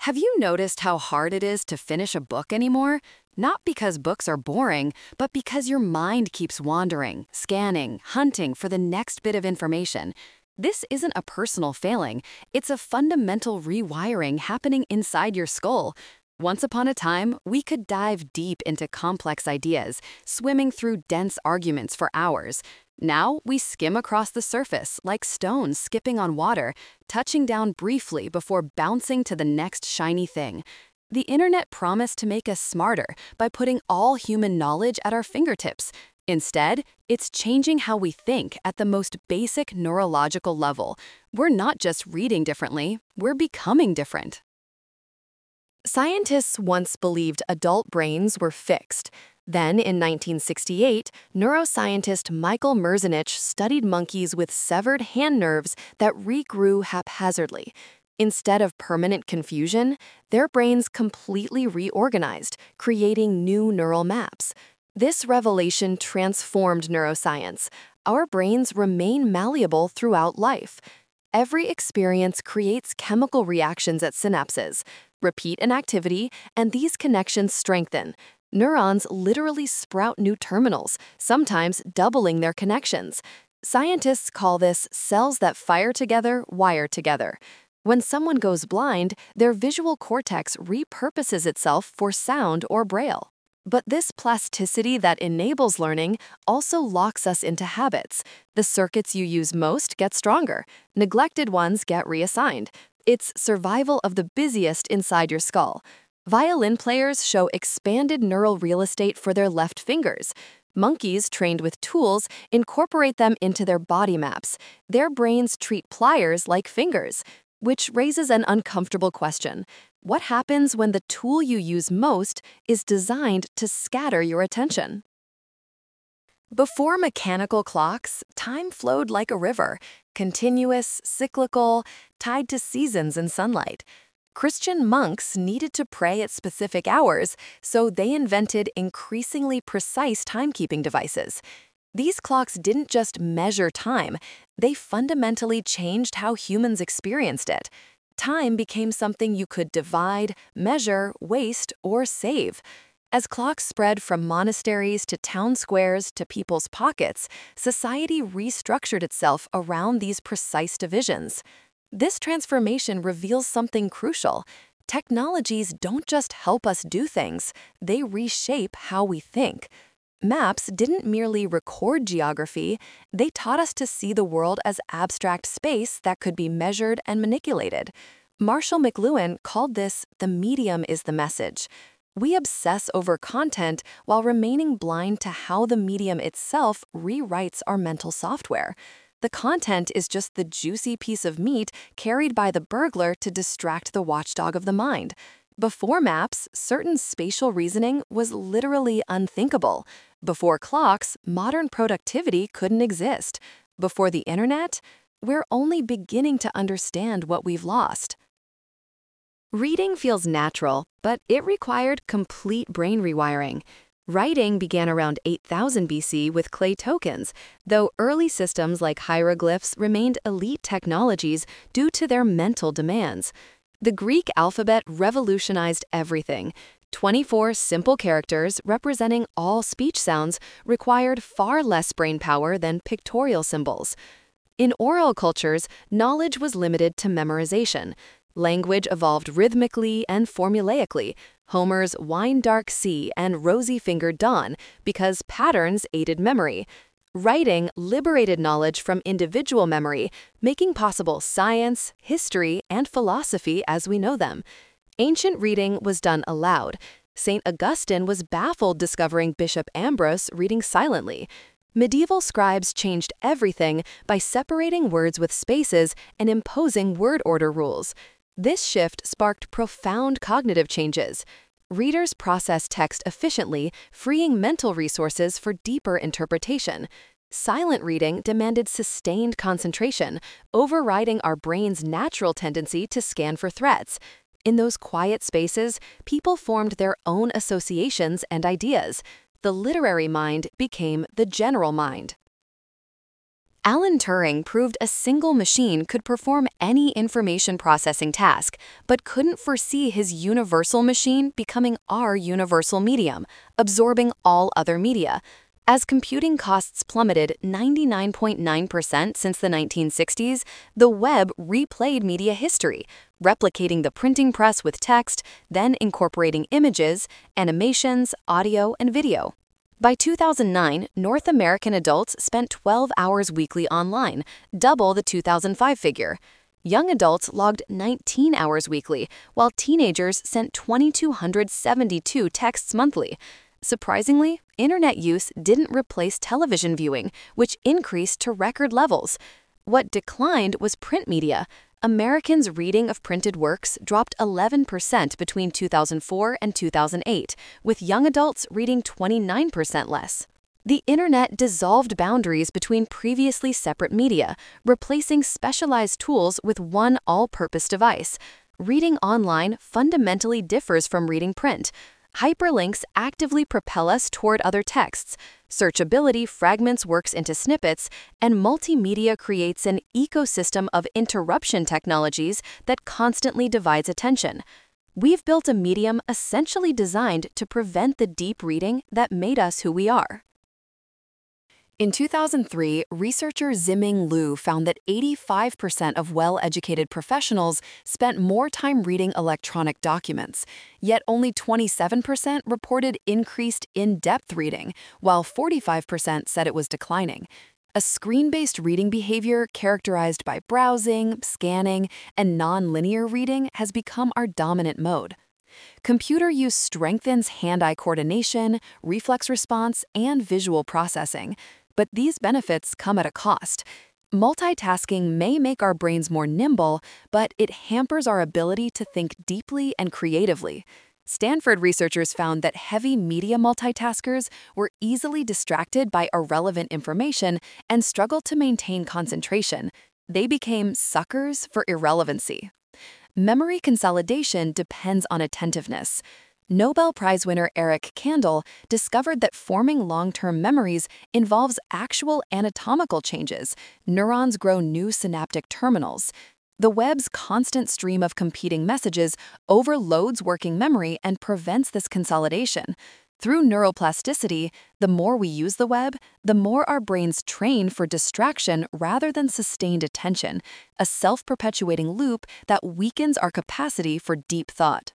Have you noticed how hard it is to finish a book anymore? Not because books are boring, but because your mind keeps wandering, scanning, hunting for the next bit of information. This isn't a personal failing, it's a fundamental rewiring happening inside your skull. Once upon a time, we could dive deep into complex ideas, swimming through dense arguments for hours. Now, we skim across the surface like stones skipping on water, touching down briefly before bouncing to the next shiny thing. The internet promised to make us smarter by putting all human knowledge at our fingertips. Instead, it's changing how we think at the most basic neurological level. We're not just reading differently, we're becoming different. Scientists once believed adult brains were fixed. Then, in 1968, neuroscientist Michael Merzenich studied monkeys with severed hand nerves that regrew haphazardly. Instead of permanent confusion, their brains completely reorganized, creating new neural maps. This revelation transformed neuroscience. Our brains remain malleable throughout life. Every experience creates chemical reactions at synapses. Repeat an activity, and these connections strengthen. Neurons literally sprout new terminals, sometimes doubling their connections. Scientists call this cells that fire together, wire together. When someone goes blind, their visual cortex repurposes itself for sound or braille. But this plasticity that enables learning also locks us into habits. The circuits you use most get stronger. Neglected ones get reassigned. It's survival of the busiest inside your skull. Violin players show expanded neural real estate for their left fingers. Monkeys trained with tools incorporate them into their body maps. Their brains treat pliers like fingers, which raises an uncomfortable question. What happens when the tool you use most is designed to scatter your attention? Before mechanical clocks, time flowed like a river, continuous, cyclical, tied to seasons and sunlight. Christian monks needed to pray at specific hours, so they invented increasingly precise timekeeping devices. These clocks didn't just measure time, they fundamentally changed how humans experienced it. Time became something you could divide, measure, waste, or save. As clocks spread from monasteries to town squares to people's pockets, society restructured itself around these precise divisions. This transformation reveals something crucial. Technologies don't just help us do things, they reshape how we think. Maps didn't merely record geography, they taught us to see the world as abstract space that could be measured and manipulated. Marshall McLuhan called this "the medium is the message." We obsess over content while remaining blind to how the medium itself rewrites our mental software. The content is just the juicy piece of meat carried by the burglar to distract the watchdog of the mind. Before maps, certain spatial reasoning was literally unthinkable. Before clocks, modern productivity couldn't exist. Before the internet, we're only beginning to understand what we've lost. Reading feels natural, but it required complete brain rewiring. Writing began around 8000 BC with clay tokens, though early systems like hieroglyphs remained elite technologies due to their mental demands. The Greek alphabet revolutionized everything. 24 simple characters representing all speech sounds required far less brain power than pictorial symbols. In oral cultures, knowledge was limited to memorization. Language evolved rhythmically and formulaically, Homer's wine-dark sea and rosy-fingered dawn, because patterns aided memory. Writing liberated knowledge from individual memory, making possible science, history, and philosophy as we know them. Ancient reading was done aloud. St. Augustine was baffled discovering Bishop Ambrose reading silently. Medieval scribes changed everything by separating words with spaces and imposing word order rules. This shift sparked profound cognitive changes. Readers process text efficiently, freeing mental resources for deeper interpretation. Silent reading demanded sustained concentration, overriding our brain's natural tendency to scan for threats. In those quiet spaces, people formed their own associations and ideas. The literary mind became the general mind. Alan Turing proved a single machine could perform any information processing task, but couldn't foresee his universal machine becoming our universal medium, absorbing all other media. As computing costs plummeted 99.9% since the 1960s, the web replayed media history, replicating the printing press with text, then incorporating images, animations, audio, and video. By 2009, North American adults spent 12 hours weekly online, double the 2005 figure. Young adults logged 19 hours weekly, while teenagers sent 2,272 texts monthly. Surprisingly, internet use didn't replace television viewing, which increased to record levels. What declined was print media. Americans' reading of printed works dropped 11% between 2004 and 2008, with young adults reading 29% less. The internet dissolved boundaries between previously separate media, replacing specialized tools with one all-purpose device. Reading online fundamentally differs from reading print. Hyperlinks actively propel us toward other texts. Searchability fragments works into snippets, and multimedia creates an ecosystem of interruption technologies that constantly divides attention. We've built a medium essentially designed to prevent the deep reading that made us who we are. In 2003, researcher Ziming Liu found that 85% of well-educated professionals spent more time reading electronic documents, yet only 27% reported increased in-depth reading, while 45% said it was declining. A screen-based reading behavior characterized by browsing, scanning, and non-linear reading has become our dominant mode. Computer use strengthens hand-eye coordination, reflex response, and visual processing. But these benefits come at a cost. Multitasking may make our brains more nimble, but it hampers our ability to think deeply and creatively. Stanford researchers found that heavy media multitaskers were easily distracted by irrelevant information and struggled to maintain concentration. They became suckers for irrelevancy. Memory consolidation depends on attentiveness. Nobel Prize winner Eric Kandel discovered that forming long-term memories involves actual anatomical changes. Neurons grow new synaptic terminals. The web's constant stream of competing messages overloads working memory and prevents this consolidation. Through neuroplasticity, the more we use the web, the more our brains train for distraction rather than sustained attention, a self-perpetuating loop that weakens our capacity for deep thought.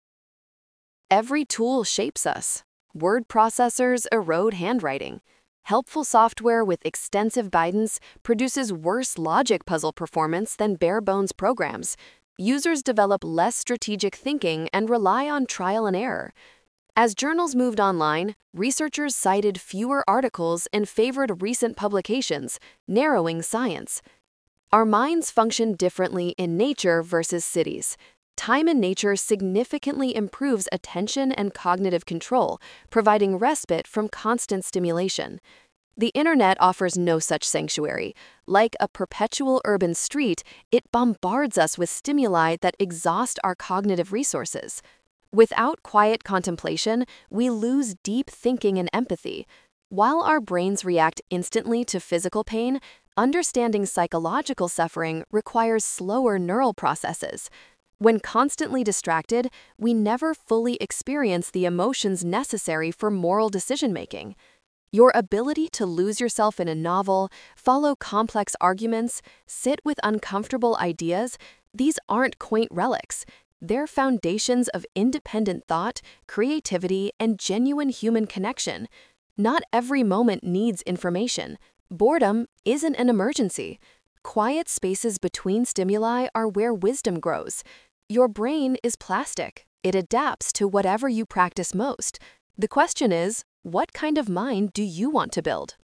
Every tool shapes us. Word processors erode handwriting. Helpful software with extensive guidance produces worse logic puzzle performance than bare-bones programs. Users develop less strategic thinking and rely on trial and error. As journals moved online, researchers cited fewer articles and favored recent publications, narrowing science. Our minds function differently in nature versus cities. Time in nature significantly improves attention and cognitive control, providing respite from constant stimulation. The internet offers no such sanctuary. Like a perpetual urban street, it bombards us with stimuli that exhaust our cognitive resources. Without quiet contemplation, we lose deep thinking and empathy. While our brains react instantly to physical pain, understanding psychological suffering requires slower neural processes. When constantly distracted, we never fully experience the emotions necessary for moral decision-making. Your ability to lose yourself in a novel, follow complex arguments, sit with uncomfortable ideas, these aren't quaint relics. They're foundations of independent thought, creativity, and genuine human connection. Not every moment needs information. Boredom isn't an emergency. Quiet spaces between stimuli are where wisdom grows. Your brain is plastic. It adapts to whatever you practice most. The question is, what kind of mind do you want to build?